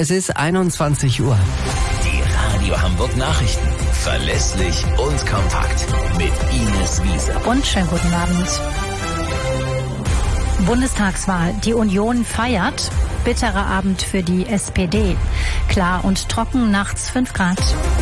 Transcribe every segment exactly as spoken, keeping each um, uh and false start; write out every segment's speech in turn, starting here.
Es ist einundzwanzig Uhr. Die Radio Hamburg Nachrichten. Verlässlich und kompakt. Mit Ines Wiese. Und schönen guten Abend. Bundestagswahl. Die Union feiert. Bitterer Abend für die S P D. Klar und trocken, nachts fünf Grad.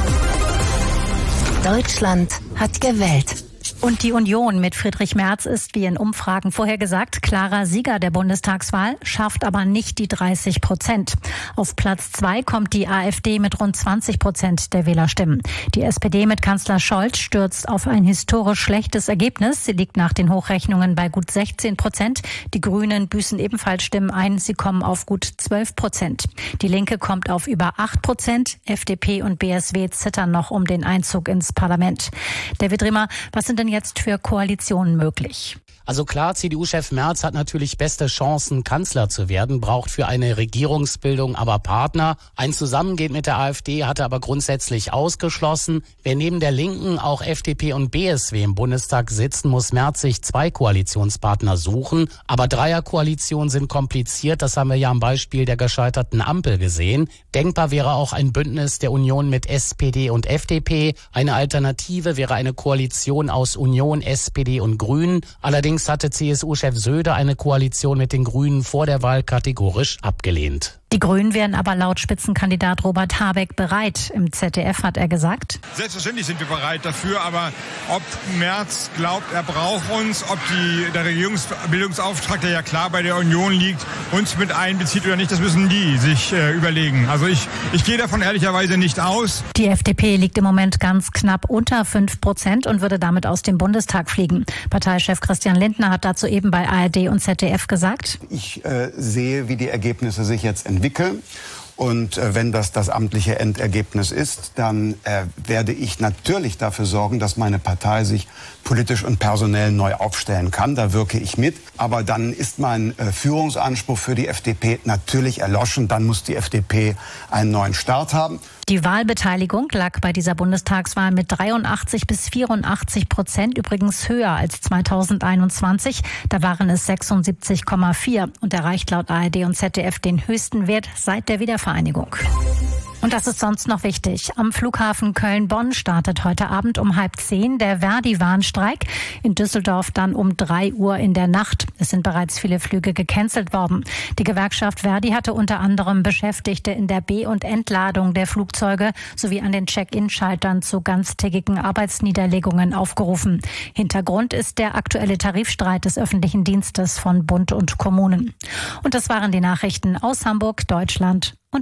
Deutschland hat gewählt. Und die Union mit Friedrich Merz ist, wie in Umfragen vorhergesagt, klarer Sieger der Bundestagswahl, schafft aber nicht die dreißig Prozent. Auf Platz zwei kommt die AfD mit rund zwanzig Prozent der Wählerstimmen. Die S P D mit Kanzler Scholz stürzt auf ein historisch schlechtes Ergebnis. Sie liegt nach den Hochrechnungen bei gut sechzehn Prozent. Die Grünen büßen ebenfalls Stimmen ein. Sie kommen auf gut zwölf Prozent. Die Linke kommt auf über acht Prozent. F D P und B S W zittern noch um den Einzug ins Parlament. David Rimmer, was sind denn jetzt für Koalitionen möglich? Also klar, C D U-Chef Merz hat natürlich beste Chancen, Kanzler zu werden, braucht für eine Regierungsbildung aber Partner. Ein Zusammengehen mit der AfD hat er aber grundsätzlich ausgeschlossen. Wer neben der Linken auch F D P und B S W im Bundestag sitzen, muss Merz sich zwei Koalitionspartner suchen. Aber Dreierkoalitionen sind kompliziert, das haben wir ja am Beispiel der gescheiterten Ampel gesehen. Denkbar wäre auch ein Bündnis der Union mit S P D und F D P. Eine Alternative wäre eine Koalition aus Union, S P D und Grünen. Allerdings hatte C S U-Chef Söder eine Koalition mit den Grünen vor der Wahl kategorisch abgelehnt. Die Grünen wären aber laut Spitzenkandidat Robert Habeck bereit. Im Z D F hat er gesagt: Selbstverständlich sind wir bereit dafür, aber ob Merz glaubt, er braucht uns, ob die, der Regierungsbildungsauftrag, der ja klar bei der Union liegt, uns mit einbezieht oder nicht, das müssen die sich äh, überlegen. Also ich, ich gehe davon ehrlicherweise nicht aus. Die F D P liegt im Moment ganz knapp unter fünf Prozent und würde damit aus dem Bundestag fliegen. Parteichef Christian Lindner hat dazu eben bei A R D und Z D F gesagt: Ich äh, sehe, wie die Ergebnisse sich jetzt entwickeln. entwickeln. Und äh, wenn das das amtliche Endergebnis ist, dann äh, werde ich natürlich dafür sorgen, dass meine Partei sich politisch und personell neu aufstellen kann. Da wirke ich mit. Aber dann ist mein äh, Führungsanspruch für die F D P natürlich erloschen. Dann muss die F D P einen neuen Start haben. Die Wahlbeteiligung lag bei dieser Bundestagswahl mit dreiundachtzig bis vierundachtzig Prozent übrigens höher als zweitausendeinundzwanzig. Da waren es sechsundsiebzig Komma vier und erreicht laut A R D und Z D F den höchsten Wert seit der Wiedervereinigung. Und das ist sonst noch wichtig. Am Flughafen Köln-Bonn startet heute Abend um halb zehn der Verdi-Warnstreik. In Düsseldorf dann um drei Uhr in der Nacht. Es sind bereits viele Flüge gecancelt worden. Die Gewerkschaft Verdi hatte unter anderem Beschäftigte in der Be- und Entladung der Flugzeuge sowie an den Check-in-Schaltern zu ganztägigen Arbeitsniederlegungen aufgerufen. Hintergrund ist der aktuelle Tarifstreit des öffentlichen Dienstes von Bund und Kommunen. Und das waren die Nachrichten aus Hamburg, Deutschland.